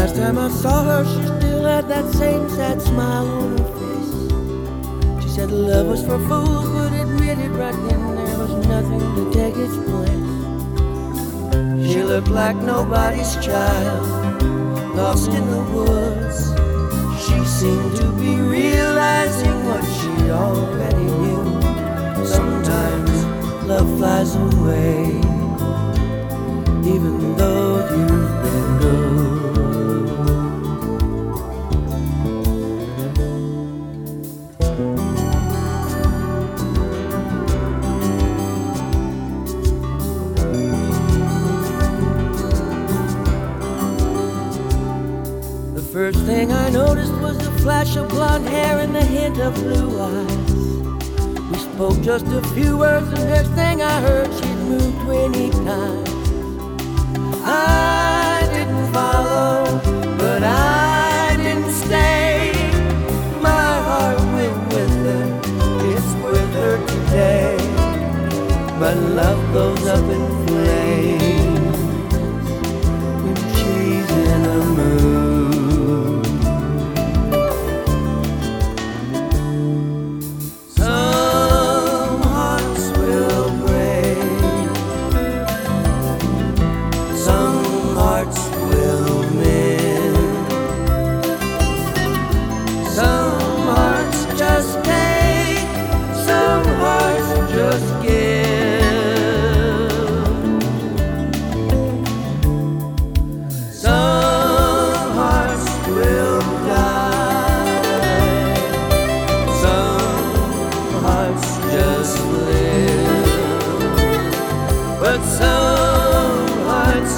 Last time I saw her, she still had that same sad smile on her face. She said love was for fools, but admitted right then there was nothing to take its place. She looked like nobody's child, lost in the woods. She seemed to be realizing what she already knew. Sometimes love flies away, even though you've been good. The first thing I noticed was the flash of blonde hair and the hint of blue eyes. We spoke just a few words, and next thing I heard, she'd moved 20 times. I didn't follow, but I didn't stay. My heart went with her, it's with her today. But love goes up in flames when she's in a mood. Some hearts will break, some hearts will mend, some hearts just take, some hearts just give. Some hearts will die, some hearts just live, but some hearts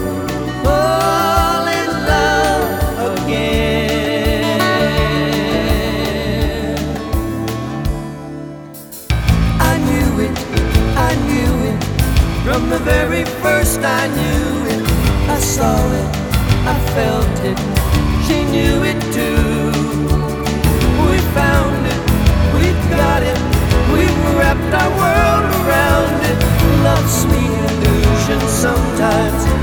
fall in love again. I knew it, from the very first I knew it. I saw it, I felt it, she knew it too. We found it, we got it, we wrapped our world around it. Love's sweet illusion sometimes